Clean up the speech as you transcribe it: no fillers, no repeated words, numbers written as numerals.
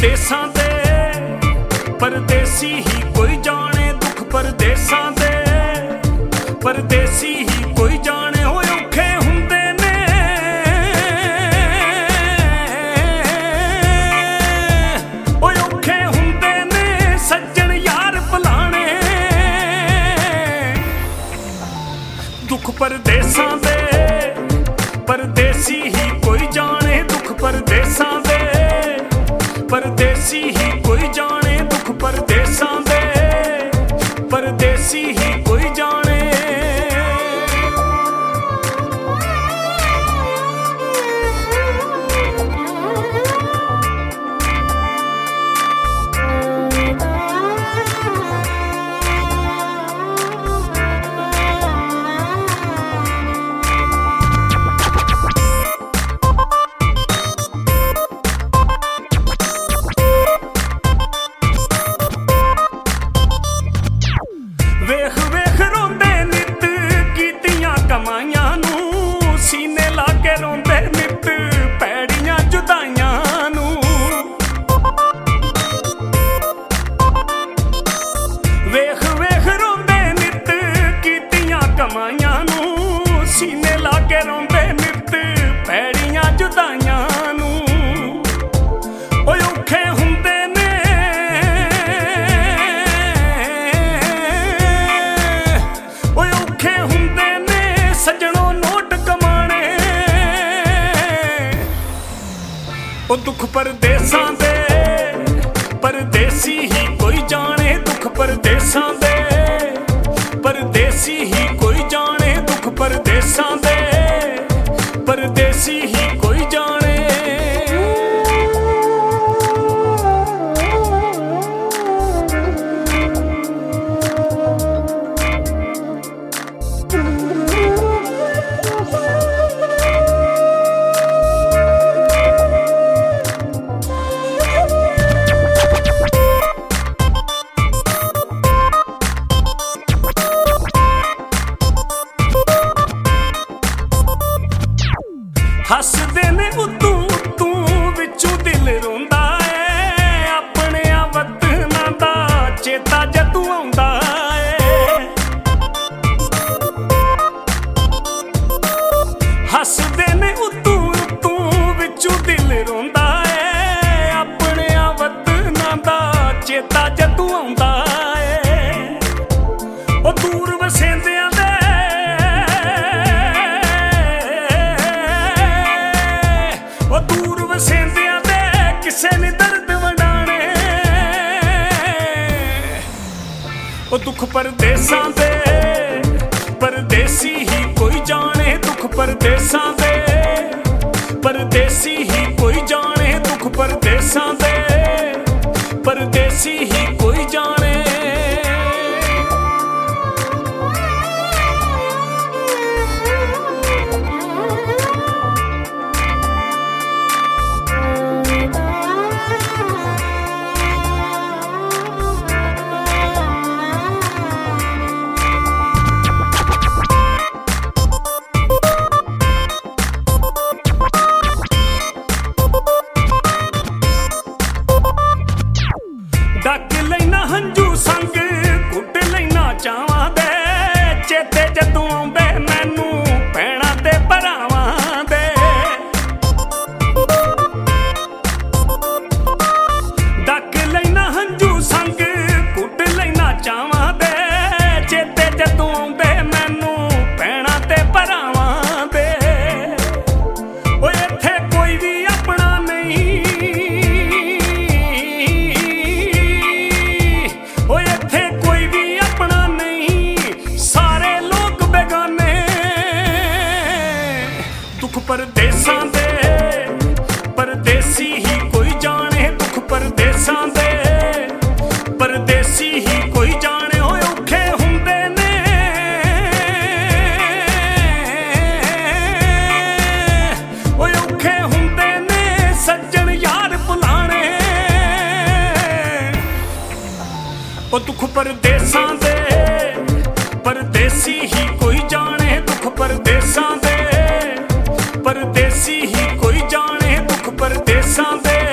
परदेसां दे परदेसी ही कोई जाने दुख परदेसां दे परदेसी ही कोई जाने होए औखे हुंदे ने ओए औखे हुंदे ने सज्जन यार भुलाने दुख परदेसां दे परदेसी ही कोई जाने दुख परदेसां दे परदेसी ही कोई जाने दुख परदेसां दे परदेसी ही कोई जाने वेख वेख रोंदे नित कीतियां कमाइयां नूं सीने लाके रोंदे नित पैड़ियां जुदाइयां नूं वेख वेख रोंदे नित कीतियां कमाइयां नूं सीने लाके रोंदे नित पैड़ियां जुदाइयां नूं ओए औखे हुंदे ने ओए औखे हुंदे ने सजणों नोट कमाने ओ दुख परदेसां दे परदेसी ही कोई जाने दुख परदेसां दे परदेसी ही कोई जाने दुख परदेसां दे परदेसी ही कोई जाने हसदे ने उतू उतू विचों दिल रोंदा ऐ अपने वतनां दा चेता जदों आउंदा ऐ हसदे ने उतू उतू विचों दिल रोंदा ऐ अपने वतनां दा चेता जदों आउंदा ऐ ओ दूर वसेंदियां दे ओ दूर वसेंदियां दे किसे ने दर्द वंडाने ओ दुख परदेसां दे परदेसी ही कोई जाने दुख परदेसां दे परदेसी ही कोई जाने दुख परदेसां दे परदेसी ही कोई जाने डक लैना हंजू संग घुट लैना चावां दे चेते जदों आउंदे मैनू भैणां ते भरावां दे डक लैना हंजू संग घुट लैना चावां दे चेते जदों आउंदे मैनू भैणां ते भरावां दे ओए इत्थे कोई भी अपना नहीं ओए इत्थे कोई भी अपना नहीं सारे लोग बेगाने दुख परदेसां दे परदेसी ही कोई जाने दुख परदेसां दे परदेसी ही कोई जाने ओए औखे हुंदे ने ओए औखे हुंदे ने सज्जन यार भुलाने ओ दुख परदेसां दे परदेसी ही कोई जाने दुख परदेसां दे परदेसी ही कोई जाने दुख परदेसां दे